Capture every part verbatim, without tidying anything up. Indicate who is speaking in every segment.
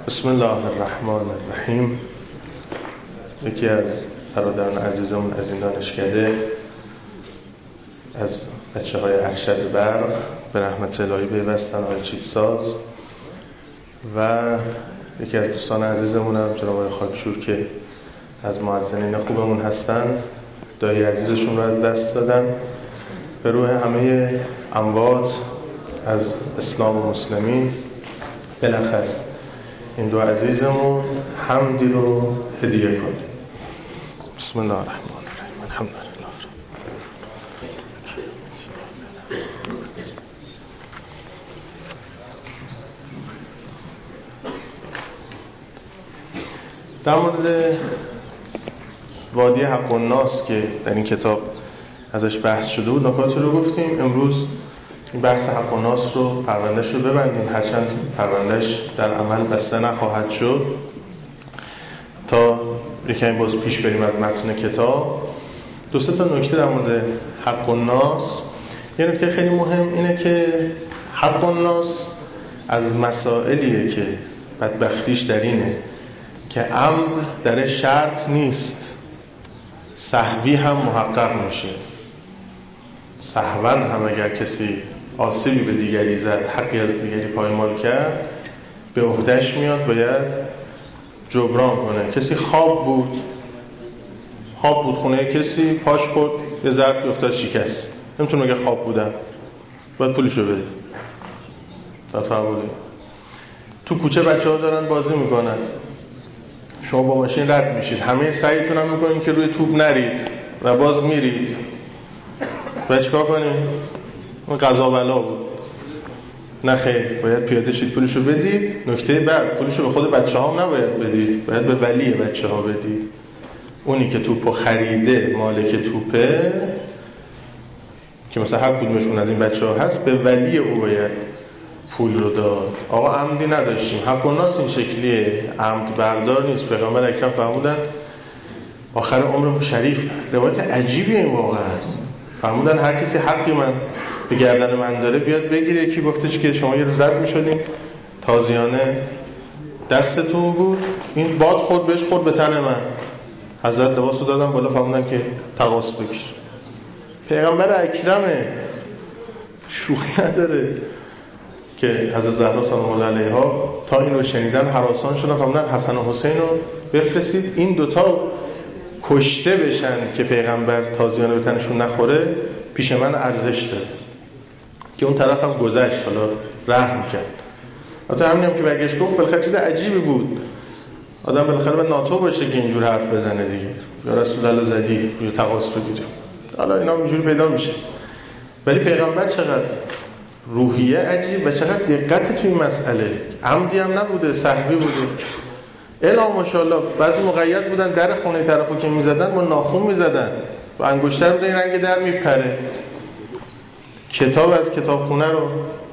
Speaker 1: بسم الله الرحمن الرحیم. یکی از برادران عزیزمون از این دانشکده، از بچه های ارشد برق به رحمت الهی پیوستن، آقای چیتساز، و یکی از دوستان عزیزمون هم جناب آقای خاکشور که از مؤذنین خوبمون هستن، دایی عزیزشون رو از دست دادن. به روح همه اموات از اسلام و مسلمین بلخص این دو عزیزمون حمدی رو هدیه کنیم. بسم الله الرحمن الرحیم. الحمد لله. در مورد وادی حق و ناس که در این کتاب ازش بحث شده بود نکاتی رو گفتیم. امروز این بحث حق و ناس رو پروندهش رو ببندیم، هرچند پروندهش در عمل بسته نخواهد شد، تا یکمی باز پیش بریم از متن کتاب. دو سه تا نکته در مورد حق و ناس. یه نکته خیلی مهم اینه که حق و ناس از مسائلیه که بدبختیش در اینه که عمد در شرط نیست، سهوی هم محقق میشه. سهوا هم اگر کسی آسیبی به دیگری زد، حقی از دیگری پایمال کرد، به عهده‌اش میاد باید جبران کنه. کسی خواب بود خواب بود خونه کسی، پاش خورد، یه ظرفی افتاد شکست، نمیتونه بگه خواب بودم، باید پولشو بده. تفاوته. تو کوچه بچه‌ها دارن بازی میکنن، شما با ماشین رد میشید، همه سعیتون هم میکنین که روی توپ نرید و باز میرید. باید چیکار کنید؟ اون قضا بلا بود. نه خیر، باید پیاده شید، پولشو بدید. نکته بعد، پولشو به خود بچه‌ها هم نباید بدید، باید به ولی بچه‌ها بدید. اونی که توپو خریده، مالک توپه، که مثلا هر کدومشون از این بچه‌ها هست، به ولی او باید پول رو داد. آقا عمدی نداشتیم. حق و ناس این شکلیه، عمد بردار نیست. پیغمبر اکرم فرمودن آخر عمر شریف، روایت عجیبیه این واقعا، فرمودن هر کسی حقی من به گردن من داره بیاد بگیره. یکی گفتش که شما یه روز زد می‌شدین، تازیانه دستتون بود، این باد خورد بهش خورد به تن من، حضرت لباسو دادم بالا، فرمودن که تقاص بگیر. پیغمبر اکرمه، شوخی نداره که حضرت زهرا سلام الله علیها تا این رو شنیدن هراسان شدن، فرمودن حسن و حسین رو بفرستید این دوتا کشته بشن که پیغمبر تازیانه به تنشون نخوره، پیش من ارزش داره. که اون طرف هم گذشت، حالا رحم کرد. حتی همین هم که برگشت گفت بالاخره چیز عجیبی بود، آدم بالاخره به ناتو باشه که اینجور حرف بزنه دیگه، یا رسول الله زدی یا تقاص بگیره. حالا اینا اینجوری پیدا میشه. ولی پیغمبر چقدر روحیه عجیب و چقدر دقت توی این مسئله. عمدی هم نبوده، سهوی بوده. الا ماشاءالله بعضی مقید بودن در خونه طرفو که میزدن با ناخون میزدن، با انگشتر میزدن رنگ در میپره. کتاب از کتابخونه رو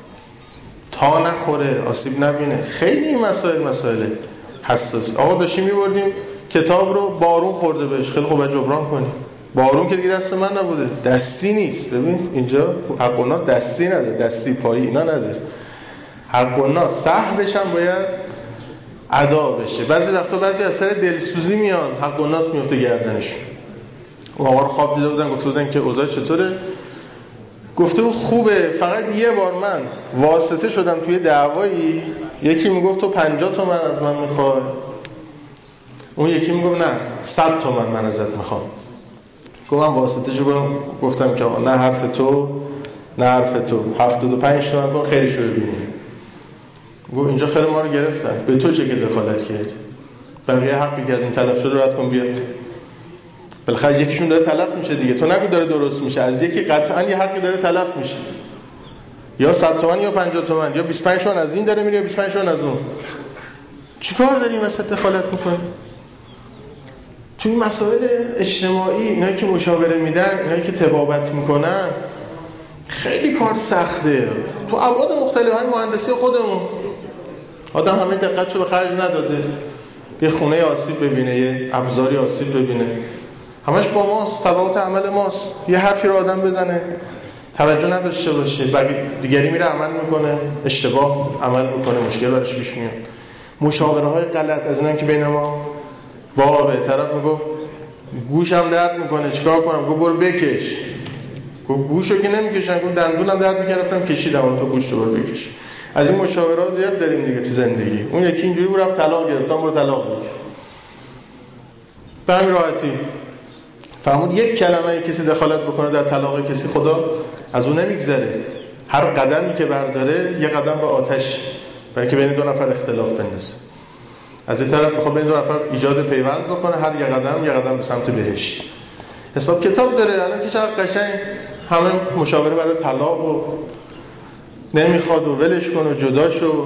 Speaker 1: تا نخوره، آسیب نبینه. خیلی این مسائل مسائل حساس. آقا داشتیم میبردیم کتاب رو، بارون خورده بهش، خیلی خوب جبران کنیم. بارون که دیگه دست من نبوده، دستی نیست. ببین اینجا حق و ناس دستی نداره، دستی پایی اینا نداره. حق و ناس سهمش هم باید ادا بشه. بعضی وقتا بعضی از سر دلسوزی میان، حق و ناس میفته گردنشون. اون آقا رو خواب دیده بودن، گفته بودن که اوضاع چطوره؟ گفته بود خوبه، فقط یه بار من واسطه شدم توی دعوایی، یکی میگفت تو پنجاه تومن از من میخوای، اون یکی میگفت نه صد تومن من ازت میخوام. گفتم واسطه شو، گفتم که نه حرف تو نه حرف تو، هفتاد و پنج تومن کن خیلی شو ببینیم. گفت اینجا خیر ما رو گرفتن، به تو چه که دخالت کردی؟ بقیه حقی که از این تلف شده رد کن بیاد. بالاخره یکیشون داره تلف میشه دیگه، تو نگو داره درست میشه، از یکی قطعا یه حقی داره تلف میشه، یا صد تومن یا پنجاه تومن، یا بیست و پنج تومن از این داره میره یا بیست و پنج تومن از اون. چیکار داری وسط دخالت میکنی؟ تو این مسائل اجتماعی اینایی که مشاوره میدن، اینایی که طبابت میکنن، خیلی کار سخته. تو ابعاد مختلف های مهندسی خودمون آدم همه دقتشو به خرج نداده، یه خونه آسیب ببینه، یه ابزاری آسیب ببینه، همش با ماست، تبعات عمل ماست. یه حرفی رو آدم بزنه توجه نداشته باشه، بعد دیگری میره عمل میکنه، اشتباه عمل میکنه، مشکل براش پیش میاد. مشاوره های غلط از اینم که بین ما بابه، طرف میگفت گوشم درد میکنه چیکار کنم؟ گفت برو بکش. گفت گوشو که نمیکشن، گفت دندونم درد میکنه رفتم کشیدم، تو گوشو برو بکش. از این مشاوره ها زیاد داریم دیگه تو زندگی. اون یکی اینجوری بود رفت طلاق گرفت، برو طلاق بگیر. به همین راحتی فهمود یک کلمه کسی دخالت بکنه در طلاق کسی، خدا از اون نمیگذره. هر قدمی که برداره یه قدم به آتش، برای که بین دو نفر اختلاف بندازه. از این طرف میخواد بین دو نفر ایجاد پیوند بکنه، هر یه قدم یه قدم به سمت بهشت. حساب کتاب داره. الان که چقدر قشنگ همه مشاوره برای طلاق و نمیخواد و ولش کن و جدا شو.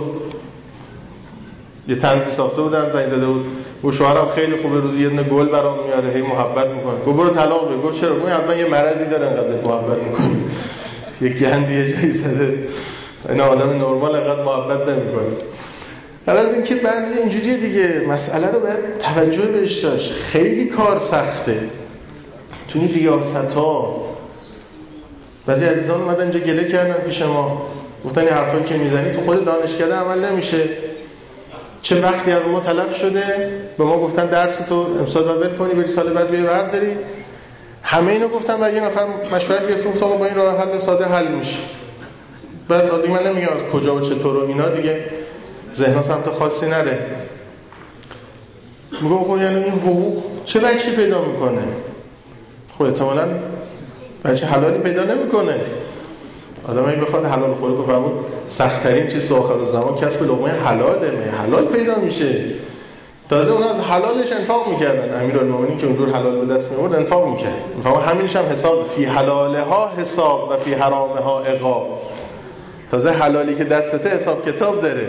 Speaker 1: یه طنزی ساخته بودن، زنگ زده بود و شوهرم خیلی خوبه، روزی یه دونه گل برام میاره، هی محبت میکنه. گفت برو طلاق بگیر. گفت چرا؟ گفت حتما یه مرضی داره انقدر محبت میکنه. یه گندی یه جایی زده، این آدم نرمال انقدر محبت نمیکنه. حالا از اینکه بعضی اینجوریه دیگه، مسئله رو باید توجه بهش داشت. خیلی کار سخته تو این ریاست‌ها. بعضی عزیزان اومدن اینجا گله کردن پیش ما، گفتن این حرفایی که میزنی تو خود دانشکده عمل نمیشه. چه وقتی از ما تلف شده، به ما گفتن درس تو امسال باید ول کنی بری سال بعد بیای برداری. همه اینو گفتن و یه نفر مشورت گرفت گفت آقا با این راه حل ساده حل میشه. بعد دیگه من نمیگم از کجا و چطور و اینا، دیگه ذهن سمت خاصی نره. میگم خب یعنی این حقوق چه بچی پیدا میکنه؟ خب احتمالاً بچه حلالی پیدا نمیکنه. آدم اگه بخواد حلال خوری کنه، فرمود سخت‌ترین چیز تو آخر الزمان کسب لقمه حلاله. می حلال پیدا میشه. تازه اون از حلالش انفاق میکردن. امیرالمومنین که اونجور حلال به دست میورد انفاق میکرد. میفهمم همینش هم حساب، فی حلالها حساب و فی حرامها عقاب. تازه حلالی که دستته حساب کتاب داره.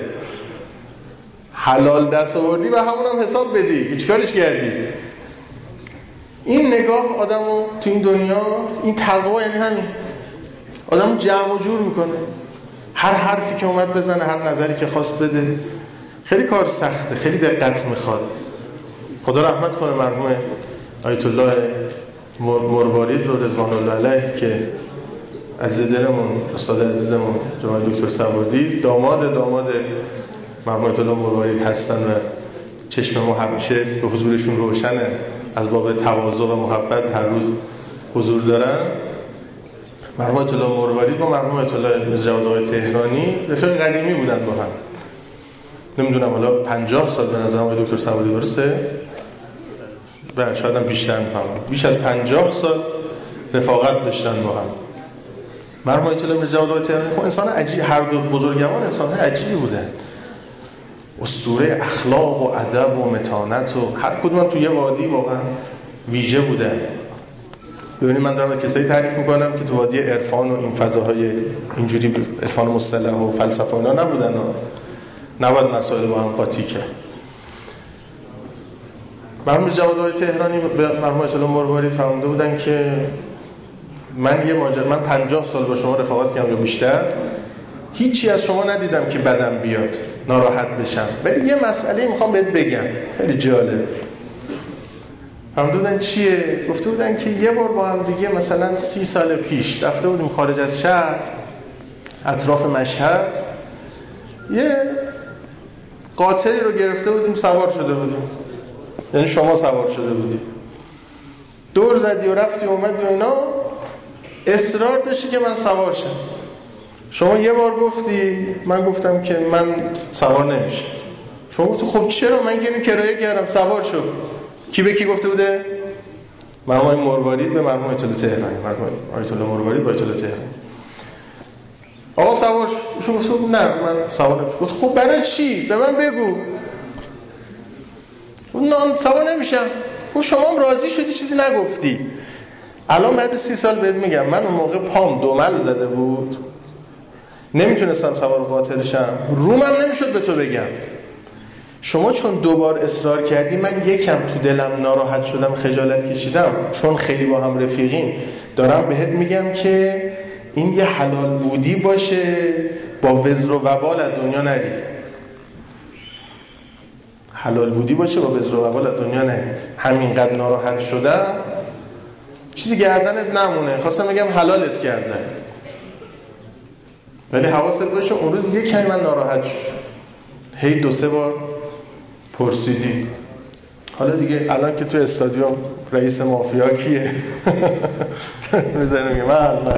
Speaker 1: حلال دست آوردی و همون هم حساب بدی که چیکارش کردی. این نگاه آدمو تو این دنیا، این تقوا یعنی همین، آدمو جمع و جور میکنه. هر حرفی که اومد بزنه، هر نظری که خواست بده. خیلی کار سخته، خیلی دقت میخواد. خدا رحمت کنه مرحوم آیت الله مروارید رو رضوان الله علیه که عزیز دلمون، استاد عزیزمون جناب دکتر سوادی، داماد داماد مرحوم آیت الله مروارید هستن و چشم ما همیشه به حضورشون روشنه. از باب تواضع و محبت هر روز حضور دارن. مرحوم آیت الله مروارید با مرحوم آیت الله میرزا جواد آقای تهرانی رفیق قدیمی بودن با هم. نمیدونم حالا پنجاه سال به نظرم آقای دکتر سوادی درسته؟ بله شاید هم بیشتر میفهمم. بیش از پنجاه سال رفاقت داشتن با هم. مرحوم آیت الله میرزا جواد آقای تهرانی خب انسان عجیب، هر دو بزرگوار انسان عجیبی بودن. اسطوره اخلاق و ادب و متانت و هر کدوم تو یه وادی واقعا ویژه بودن. ببینید من دارم کسایی تعریف میکنم که تو وادی عرفان و این فضاهای اینجوری عرفان مصطلح و فلسفه و اینا نبودن و نباید مسائل با هم قاطی کرد. مرحوم جواد آقای تهرانی به مرحوم آیت الله مروارید فرموده بودن که من یه ماجرا، من پنجاه سال با شما رفاقت کردم یا بیشتر، هیچی از شما ندیدم که بدم بیاد، ناراحت بشم، ولی یه مسئله میخوام بهت بگم خیلی جالب. فرموده بودن چیه؟ گفته بودن که یه بار با هم دیگه مثلا سی سال پیش رفته بودیم خارج از شهر، اطراف مشهد، یه قاطری رو گرفته بودیم، سوار شده بودیم، یعنی شما سوار شده بودی، دور زدی و رفتی و اومدی و اینا، اصرار داشتی که من سوار شم. شما یه بار گفتی، من گفتم که من سوار نمیشم. شما گفتی خب چرا؟ من که اینو کرایه کردم، سوار شو. کی به کی گفته بوده؟ مرحوم مروارید به مرحوم آیت الله تهرانی. مرحوم آیت الله مروارید با آیت الله تهرانی. آقا سوار شو. گفت نه من سوار نمیشم. گفت خب برای چی؟ به من بگو. نه سوار نمیشم. گفت شما هم راضی شدی چیزی نگفتی. الان بعد سی سال بهت میگم من اون موقع پام دومل زده بود، نمیتونستم سوار قاطر شم، رومم نمیشد به تو بگم. شما چون دوبار اصرار کردی، من یکم تو دلم ناراحت شدم، خجالت کشیدم، چون خیلی با هم رفیقیم، دارم بهت میگم که این یه حلال بودی باشه، با وزر و وبال از دنیا نری. حلال بودی باشه با وزر و وبال از دنیا نری. همینقدر ناراحت شدم، چیزی گردنت نمونه، خواستم بگم حلالت کردم، ولی حواست باشه اون روز یک کمی من ناراحت شدم. هی دو سه بار پرسیدی حالا دیگه الان که تو استادیوم رئیس مافیا کیه؟ میزنه میگه من من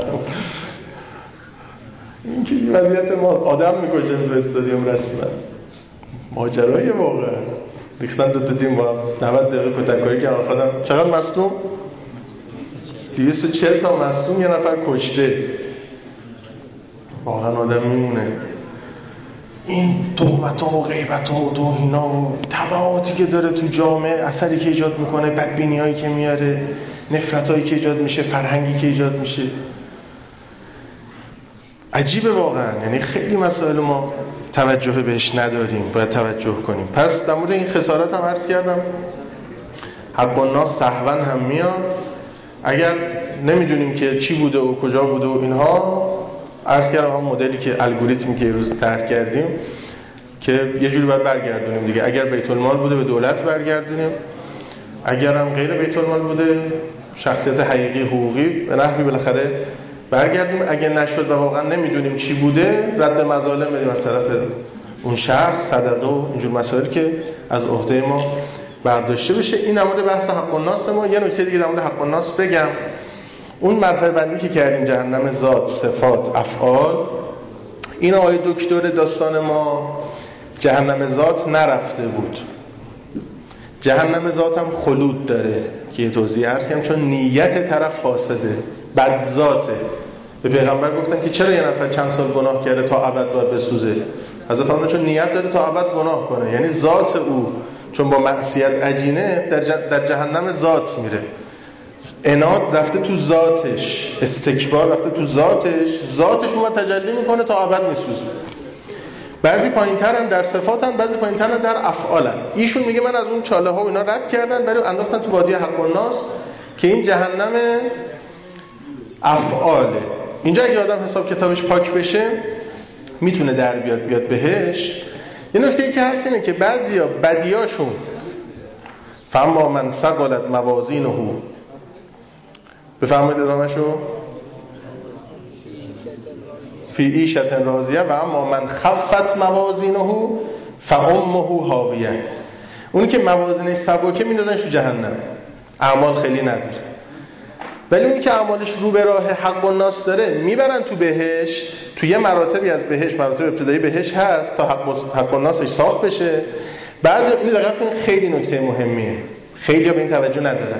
Speaker 1: این که وضعیت ما آدم میکشن تو استادیوم رسما ماجرای واقعا ریختن دو تا تیم با هم نود دقیقه کتککاری کردن خودم چقدر مصدوم دویست و چهل تا مصدوم یه نفر کشته واقعا آدم میمونه این تهمت‌ها و غیبت‌ها و توهین‌ها و تبعاتی که داره تو جامعه اثری که ایجاد میکنه بدبینی‌هایی که میاره نفرت‌هایی که ایجاد میشه فرهنگی که ایجاد میشه عجیبه واقعا یعنی خیلی مسائل ما توجه بهش نداریم باید توجه کنیم پس در مورد این خسارات هم عرض کردم حق الناس سهوا هم میاد اگر نمیدونیم که چی بوده و کجا بوده و اینها عرض کردم هم مدلی که الگوریتمی که روز طرح کردیم که یه جوری باید برگردونیم دیگه اگر بیت المال بوده به دولت برگردونیم اگر هم غیر بیت المال بوده شخصیت حقیقی حقوقی به نحوی بالاخره برگردیم اگه نشد و واقعا نمیدونیم چی بوده رد مظالم بدیم از طرف اون شخص صدقه و اینجور مسائل که از عهده ما برداشته بشه این در مورد بحث حق الناس ما یه نکته دیگه در مورد حق الناس بگم اون مرتبه بندی که کردیم جهنم ذات صفات افعال این آقای دکتر داستان ما جهنم ذات نرفته بود جهنم ذات هم خلود داره که یه توضیح عرض کنم چون نیت طرف فاسده بد ذاته به پیغمبر گفتن که چرا یه نفر چند سال گناه کرده تا ابد باید بسوزه حضرت فرمودن چون نیت داره تا ابد گناه کنه یعنی ذات او چون با معصیت عجینه در, در جهنم ذات میره عناد رفته تو ذاتش استکبار رفته تو ذاتش ذاتش اومد تجلی میکنه تا ابد میسوزه بعضی پایین‌ترن در صفاتن بعضی پایین‌ترن در افعالن ایشون میگه من از اون چاله ها و اینا رد کردن ولی انداختن تو وادی حق الناس که این جهنم افعاله اینجا اگه آدم حساب کتابش پاک بشه میتونه در بیاد بیاد بهش یه نکته که هست اینه که بعضیا بدیاشون فاما من ثقلت موازینه بفرمایید ادامه‌شو فی عیشة راضیه و اما من خفت موازینه فامه هاویه اونی که موازینش سبکه میندازنش تو جهنم اعمال خیلی نداره ولی اونی که اعمالش رو به راه حق الناس داره میبرن تو بهشت تو یه مراتبی از بهشت مراتب ابتدایی بهشت هست تا حق, حق الناسش صاف بشه بعضی این دقت کنید خیلی نکته مهمیه خیلی به این توجه ندارن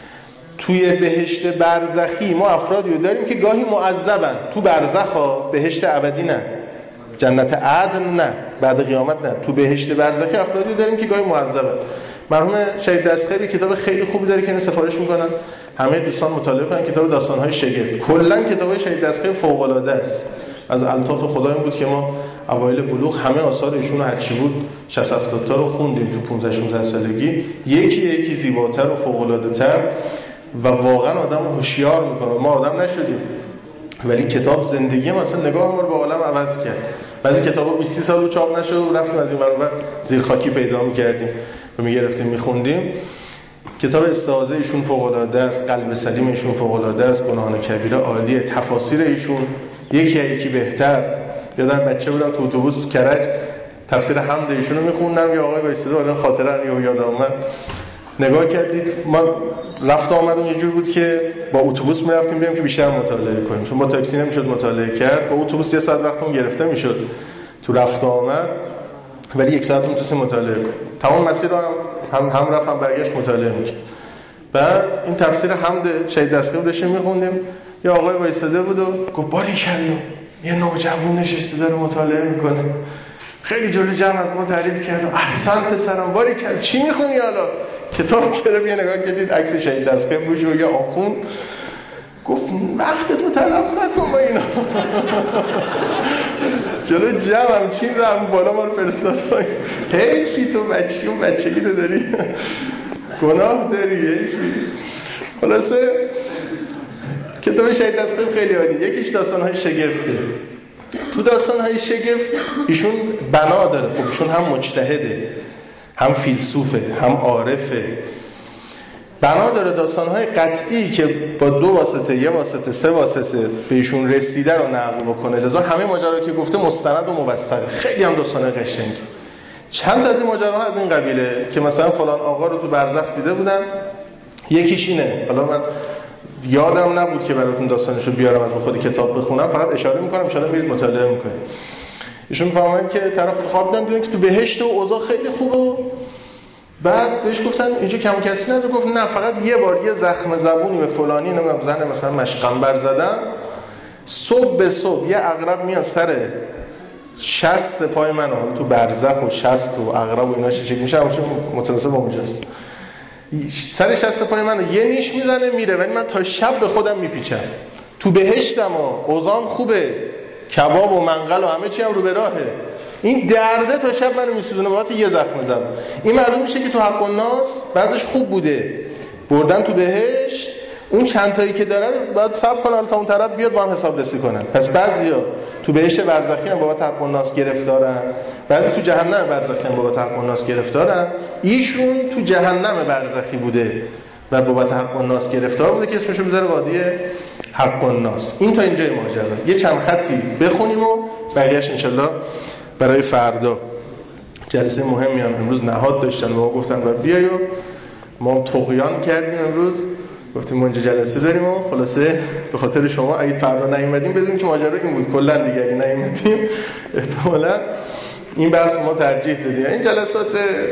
Speaker 1: توی بهشت برزخی ما افرادی رو داریم که گاهی معذبن تو برزخا بهشت ابدی نه جنت عدن نه بعد قیامت نه تو بهشت برزخی افرادی رو داریم که گاهی معذبن مرحوم شهید دستخیلی کتاب خیلی خوبی داره که اینو سفارش میکنن همه دوستان مطالعه کنن کتاب داستان‌های شگفت کلا کتاب شهید دستخیل فوق‌العاده است از الطاف خدا این بود که ما اوایل بلوغ همه آثار ایشون هر چی بود شصت هفتاد تا رو خوندیم تو پانزده شانزده سالگی یکی یکی زیباتر و فوق‌العاده‌تر و واقعا آدم هوشیار میکنه ما آدم نشدیم ولی کتاب زندگی ما اصلا نگاه ما رو به عالم عوض کرد بعضی کتابا بیست سال رو چاپ نشد و رفتیم از این ور زیر خاکی پیدا میکردیم و میگرفتیم میخوندیم کتاب استعاذه ایشون فوق العاده است قلب سلیم ایشون فوق العاده است گناهان کبیره عالیه تفاسیر ایشون یکی یکی بهتر یادم بچه بودم تو اتوبوس کرج تفسیر حمد ایشونو میخوندم یا آقای وایساده الان خاطره یا یادم اومد نگاه کردید ما رفت آمدم یه جور بود که با اتوبوس میرفتیم بریم که بیشتر مطالعه کنیم چون با تاکسی نمیشد مطالعه کرد با اتوبوس یه ساعت وقتمون گرفته میشد تو رفت آمد ولی یک ساعت تو مطالعه کنیم تمام مسیر رو هم هم, هم رفت هم برگشت مطالعه میکنیم بعد این تفسیر حمد شهید دستخیل داشتیم میخوندیم یا آقای وایساده بود و گفت باریکلا یه نوجوان نشسته داره مطالعه میکنه خیلی جلوی جمع از ما تعریف کرد احسن پسرم باریکلا چی میخونی حالا کتاب کرد یه نگاه کردید عکس شهید دستخیل روش و یه آخوند گفت وقت تو تلف نکن با اینا جلو جمعم چیزم بالا ما رو فرستاد حیفی تو بچگی و بچگی تو داری گناه داری حیفی خلاصه کتاب شهید دستخیل خیلی عالی یکیش داستان‌های شگفته تو داستان‌های شگفت ایشون بنا داره خب ایشون هم مجتهده هم فیلسوفه هم عارفه بنا داره داستان‌های قطعی که با دو واسطه یه واسطه سه واسطه بهشون رسیده رو نقل بکنه لذا همه ماجرا که گفته مستند و موثقه خیلی هم داستان قشنگی چند تا از این ماجراها از این قبیله که مثلا فلان آقا رو تو برزخ دیده بودم. یکیش اینه، حالا من یادم نبود که براتون داستانشو بیارم از خود کتاب بخونم، فقط اشاره میکنم، ان شاءالله میرید مطالعه میکنید. ایشون میفهمن که طرف تو خواب دیدن دیدن که تو بهشت و اوضاع خیلی خوبه و بعد بهش گفتن اینجا کم کسی نداره. گفت نه، فقط یه بار یه زخم زبونی به فلانی نمیدونم زن مثلا مشقنبر زدن، صبح به صبح یه عقرب میاد سر شست پای من، حالا تو برزخ و شست و عقرب و اینا چه شکل میشه متناسب با اونجاست، سر شست پای من یه نیش میزنه میره، ولی من تا شب به خودم میپیچم. تو بهشتم و اوضاعم خوبه، کباب و منقل و همه چی هم رو به راهه، این درده تا شب منو میسوزونه بابت یه زخم زبون. این معلوم میشه که تو حق الناس بعضش خوب بوده، بردن تو بهشت، اون چند تایی که دارن باید صبر کنن تا اون طرف بیاد با هم حساب رسی کنن. پس بعضیا تو بهشت برزخی هم بابت حق الناس گرفتارن، بعضی تو جهنم برزخی هم بابت حق الناس گرفتارن. ایشون تو جهنم برزخی بوده و بابت حق الناس گرفتار بوده که اسمشو بذاره قاضی حق الناس. این تا اینجای ماجرا. یه چند خطی بخونیم و بقیه‌اش انشالله برای فردا. جلسه مهمی هم امروز نهاد داشتن و ما گفتن و بیای و ما طغیان کردیم امروز، گفتیم ما اینجا جلسه داریم و خلاصه به خاطر شما اگه فردا نیومدیم بدونید که ماجرا این بود. کلا دیگه اگه نیومدیم احتمالاً این بحث ما ترجیح دادیم. این جلسات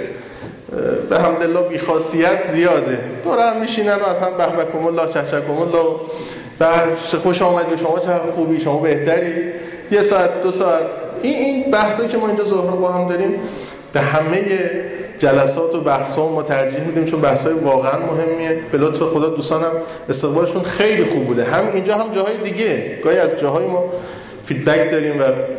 Speaker 1: به حمدالله بی خاصیت زیاده، دور هم میشینن و اصلا به بکم الله چهچکم الله و خوش آمدید شما چه خوبی شما بهتری، یه ساعت دو ساعت. این این بحثایی که ما اینجا ظهر با هم داریم به همه جلسات و بحث‌ها ما ترجیح میدیم، چون بحث‌های واقعا مهمیه. به لطف خدا دوستانم استقبالشون خیلی خوب بوده، هم اینجا هم جاهای دیگه. گاهی از جاهای ما فیدبک داریم و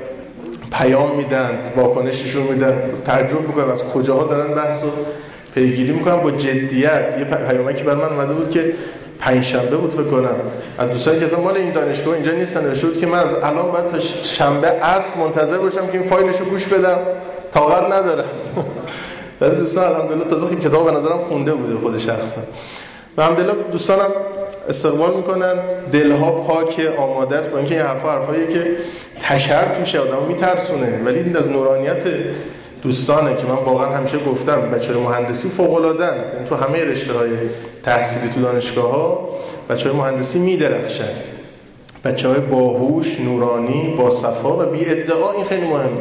Speaker 1: پیام میدن، واکنششون میدن، تعجب میکنم از کجاها دارن بحثو پیگیری میکنن با جدیت. یه پیامکی برام اومده بود که پنج شنبه بود فکر کنم، از دوستانی که اصلا مال این دانشگاه اینجا نیستن، نوشته بود که من از الان باید تا شنبه عصر منتظر باشم که این فایلشو گوش بدم، طاقت ندارم. بعضی دوستان الحمدلله تازه این کتاب به نظرم خونده بوده خود شخصا. و الحمدلله دوستانم استقبال میکنن، دلها پاک آماده است، با اینکه این حرفا حرفاییه که تشر توشه آدمو میترسونه، ولی این از نورانیت دوستانه که من واقعا همیشه گفتم بچه‌های مهندسی فوق‌العاده‌ان، یعنی تو همه رشته‌های تحصیلی تو دانشگاه‌ها بچه‌های مهندسی میدرخشن، بچه‌های باهوش، نورانی، با صفا و بی ادعا. این خیلی مهمه.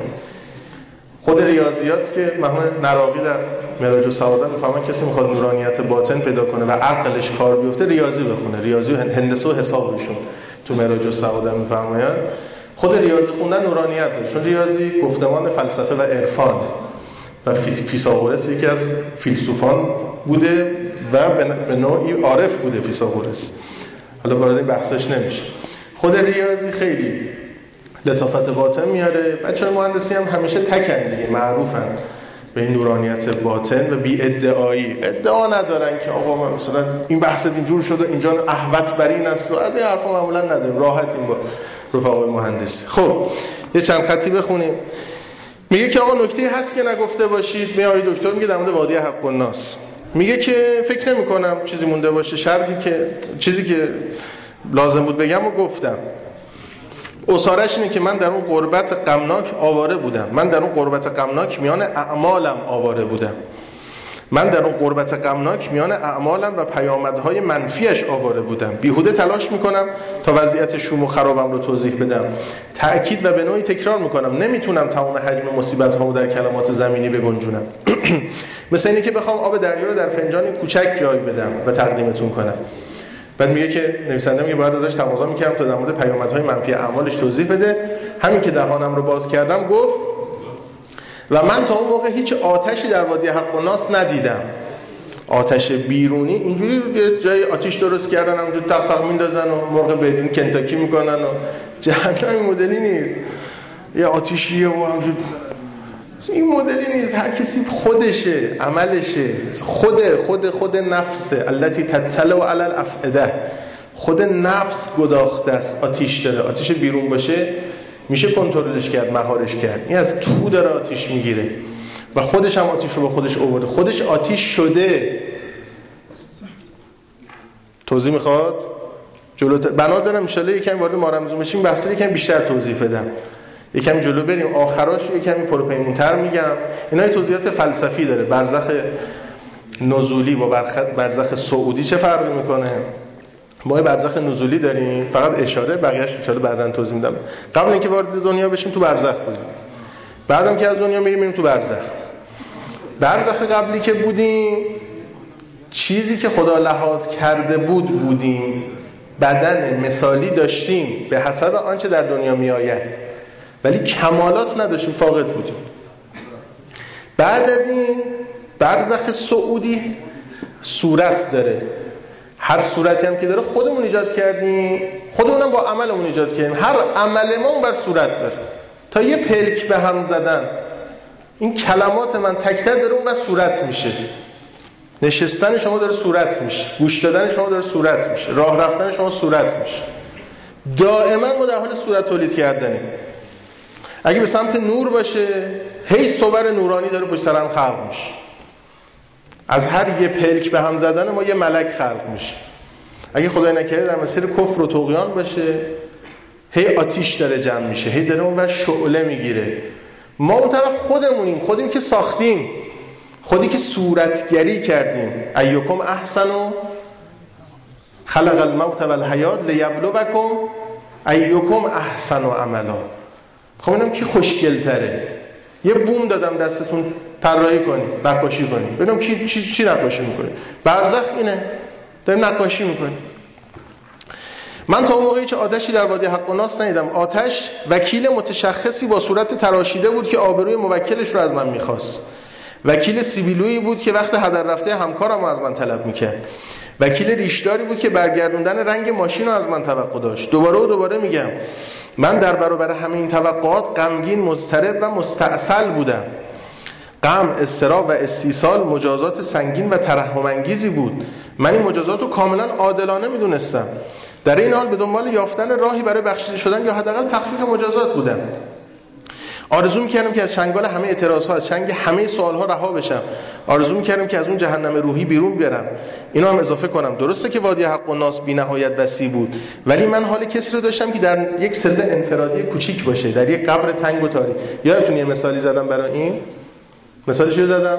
Speaker 1: خود ریاضیات که محمد نراقی در معراج السعاده میفهمن کسی میخواد نورانیت باطن پیدا کنه و عقلش کار بیفته ریاضی بخونه، ریاضی و هندسه و حسابشون تو معراج السعاده میفهمن. خود ریاضی خوندن نورانیت داره، چون ریاضی گفتمان فلسفه و عرفان و فیثاغورس یکی از فیلسوفان بوده و به نوعی عارف بوده فیثاغورس. حالا وارد این بحثش نمیشه. خود ریاضی خیلی لطافت باطن میاره. بچه‌های مهندسی هم همیشه تکن دیگه، معروفن به این نورانیت باطن و بی ادعایی. ادعا ندارن که آقا ما مثلا این بحث اینجور شده اینجا احوط بر این است و از این حرفا معمولا نداریم، راحتیم با رفقای مهندسی. خب یه چند خطی بخونیم. میگه که آقا نکته هست که نگفته باشید. میای دکتر میگه در مورد وادی حق الناس، میگه که فکر نمی کنم چیزی مونده باشه، شرحی که چیزی که لازم بود بگم و گفتم. اصارش اینه که من در اون غربت غمناک آواره بودم، من در اون غربت غمناک میان اعمالم آواره بودم، من در اون غربت غمناک میان اعمالم و پیامدهای منفیش آواره بودم. بیهوده تلاش میکنم تا وضعیت شوم و خرابم رو توضیح بدم. تأکید و به نوعی تکرار میکنم نمیتونم تمام حجم مصیبت هامو در کلمات زمینی بگنجونم. مثل اینه که بخوام آب دریا رو در فنجانی کوچک جای بدم و تقدیمتون کنم. بعد میگه که نویسنده میگه باید ازش تقاضا میکردم تا در مورد پیامدهای منفی اعمالش توضیح بده. همین که دهانم رو باز کردم گفت و من تا اون موقع هیچ آتشی در وادی حق الناس ندیدم. آتش بیرونی اینجوری یه جای آتش درست کردن همونجور تق تق میندازن و مرغ بدون کنتاکی میکنن و جهنم این مدلی نیست. یه آتشیه و همونجور این مدلی نیست. هر کسی خودشه، عملشه، خود خود خود نفسه. التي تطلع علی الافئده. خود نفس گداخته است، آتش داره. آتش بیرون باشه میشه کنترلش کرد، مهارش کرد. این از تو داره آتش میگیره و خودش هم آتش رو با خودش آورده، خودش آتش شده. توضیح میخواد؟ جلوتر بنا دارم ان شاء الله یکم وارد مارمزون بشیم، بحثا یکم بیشتر توضیح بدم. یکم جلو بریم آخراش یکم پروپیمونتر میگم. اینا توضیحات فلسفی داره. برزخ نزولی با برزخ صعودی چه فرقی میکنه؟ ما برزخ نزولی داریم، فقط اشاره، بقیه‌اش ان شاءالله بعداً توضیح میدم. قبل اینکه وارد دنیا بشیم تو برزخ بودیم، بعدم که از دنیا میریم میریم تو برزخ. برزخ قبلی که بودیم چیزی که خدا لحاظ کرده بود بودیم، بدن مثالی داشتیم به حسب آنچه در دنیا میآید، ولی کمالات نداشتیم، فاقد بودیم. بعد از این برزخ صعودی صورت داره. هر صورتی هم که داره خودمون ایجاد کردیم، خودمونم با عملمون ایجاد کردیم. هر عمل ما اون بر صورت داره. تا یه پلک به هم زدن، این کلمات من تک تک داره اون بر صورت میشه. نشستن شما داره صورت میشه، گوش دادن شما داره صورت میشه، راه رفتن شما صورت میشه. دائما ما در حال صورت تولید کردنیم. اگه به سمت نور باشه هی صور نورانی داره پشت سر هم خلق میشه. از هر یه پلک به هم زدن ما یه ملک خلق میشه. اگه خدای نکرده در مسیر کفر و طغیان باشه هی آتیش داره جمع میشه، هی داره اون ور شعله میگیره. ما اون طرف خودمونیم، خودیم که ساختیم، خودی که صورتگری کردیم. ایکم احسن خلق الموت والحیات لیبلوکم ایکم احسن عملا. خب اینم کی خوشگل تره؟ یه بوم دادم دستتون طراحی کنید، نقاشی کنید، ببینم کی چی چی نقاشی میکنه. برزخ اینه، داریم نقاشی میکنیم. من تا اون موقعی که آتشی در وادی حق و ناس ندیدم. آتش وکیل متشخصی با صورت تراشیده بود که آبروی موکلش رو از من میخواست. وکیل سیبیلویی بود که وقت هدر رفته همکارم رو از من طلب میکرد. وکیل ریشداری بود که برگردوندن رنگ ماشین رو از من توقع داشت. دوباره و دوباره میگم من در برابر همه این توقعات غمگین، مضطرب و مستعسل بودم. غم، اضطراب و استیصال مجازات سنگین و ترحم انگیزی بود. من این مجازات رو کاملا عادلانه میدونستم. در این حال به دنبال یافتن راهی برای بخشیده شدن یا حداقل تخفیف مجازات بودم. آرزو می‌کردم که از چنگال همه اعتراض‌ها، از چنگ همه سوال‌ها رها بشم. آرزو می‌کردم که از اون جهنم روحی بیرون بیارم. اینو هم اضافه کنم، درسته که وادی حق و ناس بی‌نهایت وسیع بود، ولی من حال کسی رو داشتم که در یک سلول انفرادی کوچیک باشه، در یک قبر تنگ و تاریک. یادتون یه مثالی زدم برای این؟ مثالش رو زدم؟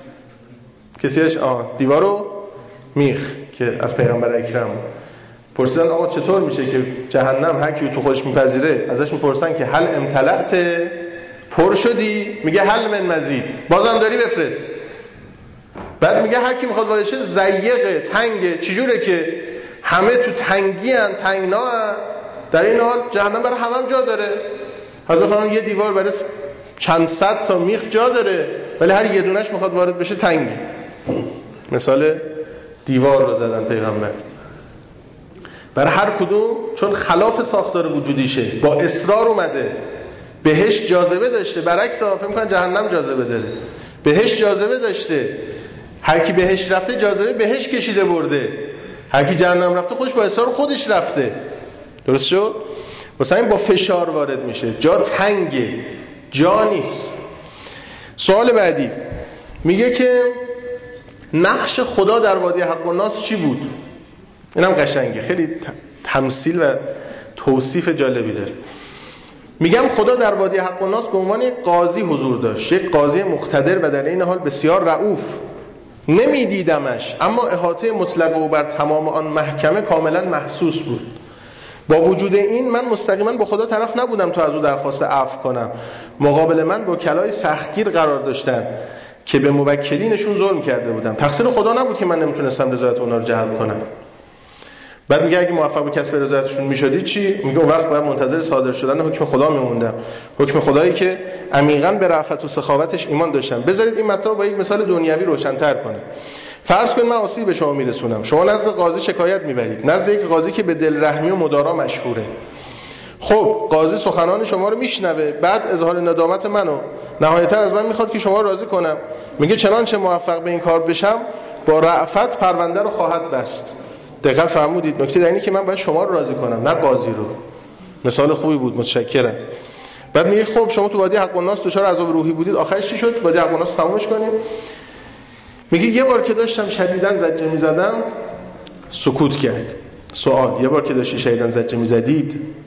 Speaker 1: کسیش آه دیوارو میخ که از پیغمبر اکرم پرسیدن آقا چطور میشه که جهنم هر کی تو خودش میپذیره ازش میپرسن که هل امتلأت، پر شدی؟ میگه هل من مزید، بازم داری بفرست. بعد میگه هر کی میخواد وارد شه ضیقه، تنگه. چجوره که همه تو تنگی ان، تنگنا ان. در این حال جهنم برای همه هم جا داره. حضرت فرمودن یه دیوار برای چند صد تا میخ جا داره، ولی هر یه دونش میخواد وارد بشه تنگی. مثال دیوار رو زدن پیغمبر. برای هر کدوم چون خلاف ساختار وجودیشه، با اصرار اومده. بهشت جاذبه داشته، برعکس فکر می‌کنن جهنم جاذبه داره. بهشت جاذبه داشته، هر کی بهشت رفته جاذبه بهشت کشیده برده. هر کی جهنم رفته خودش با اصرار خودش رفته. درست شد؟ واسه این با فشار وارد میشه، جا تنگه، جا نیست. سوال بعدی میگه که نقش خدا در وادی حق و ناس چی بود؟ اینم قشنگه، خیلی تمثیل و توصیف جالبی داره. میگم خدا در وادی حق و ناس به عنوان یک قاضی حضور داشت، یک قاضی مقتدر و در این حال بسیار رؤوف. نمیدیدمش، اما احاطه مطلق او بر تمام آن محکمه کاملا محسوس بود. با وجود این من مستقیما با خدا طرف نبودم تا از او درخواست عفو کنم. مقابل من وکلای سختگیر قرار داشتند که به موکلینشون ظلم کرده بودن. تقصیر خدا نبود که من نمیتونستم رضایت اونا رو جلب کنم. بعد میگه اگه موفق به کسب رضایتشون میشدی چی؟ میگه اون وقت باید منتظر صادر شدن حکم خدا میموندم. حکم خدایی که عمیقاً به رأفت و سخاوتش ایمان داشتم. بذارید این مطلب با یک مثال دنیوی روشن‌تر کنم. فرض کن من آسیب به شما میرسونم، شما نزد قاضی شکایت میبرید، نزد یک قاضی که به دلرحمی و مدارا مشهوره. خب قاضی سخنان شما رو میشنوه، بعد اظهار ندامت منو نهایتاً از من میخواد که شما رو راضی کنم. میگه چنانچه موفق به این کار بشم با رأفت پرونده رو خواهد بست. دقت فرمودید؟ نکته در اینه که من باید شما رو راضی کنم نه قاضی رو. مثال خوبی بود، متشکرم. بعد میگه خب شما تو وادی حق و ناس دچار عذاب روحی بودید، آخرش چی شد؟ وادی حق و ناس تمومش کنیم. میگه یه بار که داشتم شدیداً زجه میزدم سکوت کرد. سوال: یه بار که داشتی شدیداً زجه میزدید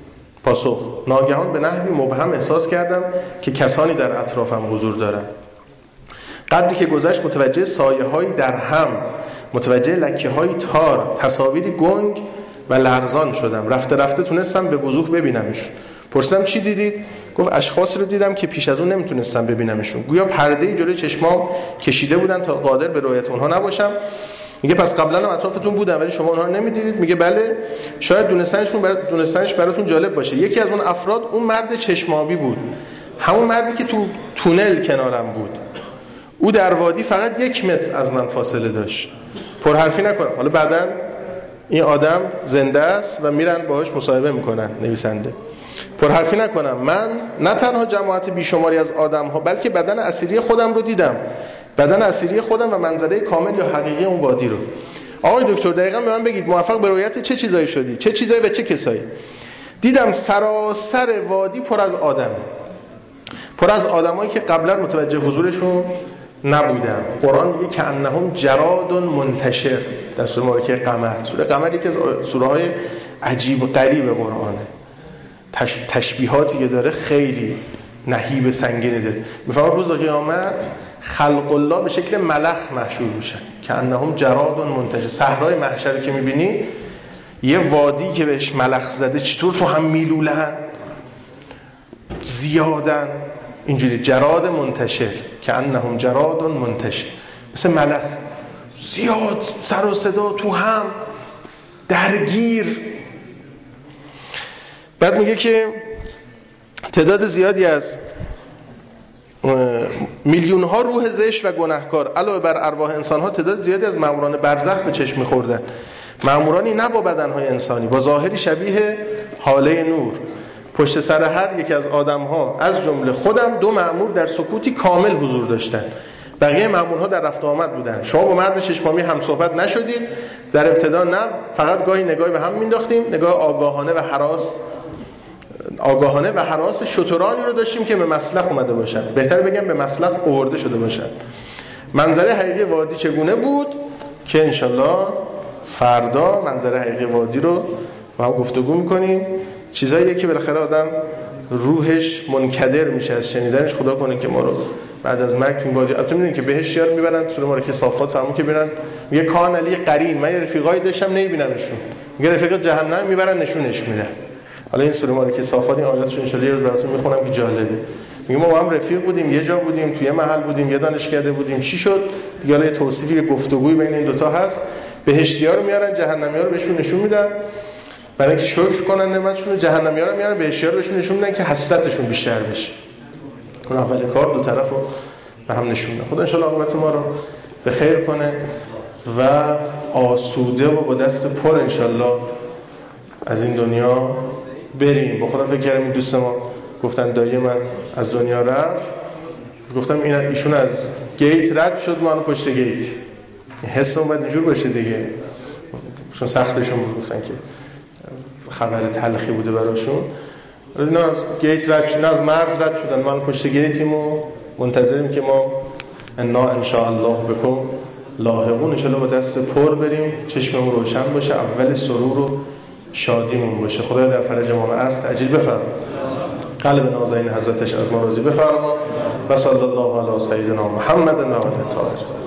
Speaker 1: پاسخ: ناگهان به نحوی مبهم احساس کردم که کسانی در اطرافم حضور دارند. قدری که گذشت متوجه سایه‌هایی در هم، متوجه لکه‌های تار، تصاویری گنگ و لرزان شدم. رفته رفته تونستم به وضوح ببینمش. پرسیدم چی دیدید؟ گفت اشخاصی رو دیدم که پیش از اون نمیتونستم ببینمشون. گویا پرده‌ای جلوی چشمام کشیده بودن تا قادر به رؤیت اونها نباشم. میگه پس قبلا هم اطرافتون بودن ولی شما اونها رو نمیدیدید؟ میگه بله. شاید دونستنشون برا... دونستنش براتون جالب باشه. یکی از اون افراد اون مرد چشمابی بود، همون مردی که تو تونل کنارم بود. او در وادی فقط یک متر از من فاصله داشت. پرحرفی نکنم. حالا بعداً این آدم زنده است و میرن باهاش مصاحبه میکنن نویسنده. پرحرفی نکنم، من نه تنها جماعت بیشماری از آدم ها بلکه بدن اصیلی خودم رو دیدم، بدن اصیلی خودم و منظره کامل یا حقیقی اون وادی رو. آقای دکتر دقیقاً به من بگید موفق به رؤیت چه چیزایی شدی؟ چه چیزایی و چه کسایی؟ دیدم سراسر وادی پر از آدمه، پر از آدمایی که قبلا متوجه حضورشون نبودم. قرآن میگه که انهم جراد منتشر در سوره مبارکه قمر. سوره قمر یکی از سوره های عجیب و غریب قرآنه. تش... تشبیهاتی که داره خیلی نهیب سنگینی داره. میفهمم روز قیامت خلق الله به شکل ملخ محشور میشن که انهم جراد منتشر. صحرای محشر که میبینی یه وادی که بهش ملخ زده چطور تو هم میلولن، زیادن، اینجوری جراد منتشر که انهم جراد منتشر، مثل ملخ زیاد، سر و صدا تو هم درگیر. بعد میگه که تعداد زیادی از میلیون ها روح زشت و گناهکار علاوه بر ارواح انسان ها تعداد زیادی از ماموران برزخ به چشم می‌خوردن. مامورانی نه با بدنهای انسانی، با ظاهری شبیه حاله نور. پشت سر هر یک از آدم‌ها از جمله خودم دو مأمور در سکوتی کامل حضور داشتند. بقیه مأمورها در رفت و آمد بودند. شما با مرد چشمامی هم صحبت نشدید. در ابتدا نه، فقط گاهی نگاهی به هم مینداختیم، نگاه آگاهانه و هراس آگاهانه و هراس شترانی رو داشتیم که به مسلخ اومده باشن. بهتر بگم به مسلخ آورده شده باشن. منظره حقیقی وادی چگونه بود که انشالله فردا منظره حقیقی وادی رو با هم گفتگو میکنیم. چیزاییه که بالاخره آدم روحش منکدر میشه از شنیدنش. خدا کنه که ما رو بعد از مرگ تو این وادی، البته میدونید که بهشت یار میبرن سوره مبارکه صافات فهمون که برن، میگه کان علی قرین، من رفیقایی داشتم نمیبینمشون، میگه رفیق جهنم میبرن نشونش میدن. حالا این سوره مبارکه صافات این آیاتشو ان شاء الله یه روز براتون میخونم که جالبه. میگه ما با هم رفیق بودیم، یه جا بودیم، توی محل بودیم، یه دانشکده بودیم، چی شد دیگه؟ حالا یه توصیفی گفتگویی بین این دوتا هست. بهشتی‌ها رو میارن، جهنمی‌ها رو بهشون نشون میدن برای اینکه شکر کنن نعمتشون. جهنمی‌ها رو میارن، بهشتی‌ها رو بهشون نشون میدن که حسرتشون بیشتر بشه. اون اول کار دو طرفو به هم نشون میده. خدا ان شاء الله عاقبت ما رو به خیر کنه و آسوده و با دست پر ان شاء الله از این دنیا بریم. با خودم فکر کردم این دوست ما گفتن دایی من از دنیا رفت، گفتم این ایشون از گیت رد شد، ما پشت گیت. حس اومد اینجور باشه دیگه، چون سختشون بود، گفتن که خبر تلخی بوده براشون. اینا از گیت رد شدن، از مرز رد شدن، ما پشت گیتیم و منتظریم که ما انا ان شاء الله بكم لاحقون. ان شاء الله با دست پر بریم، چشممون روشن باشه، اول سرور و شادیمون باشه. خدای در فرج ما است عجیل بفرما، قلب نازنین حضرتش از ما راضی بفرما. و صلی الله علی سیدنا محمد و علی آله الطاهرین.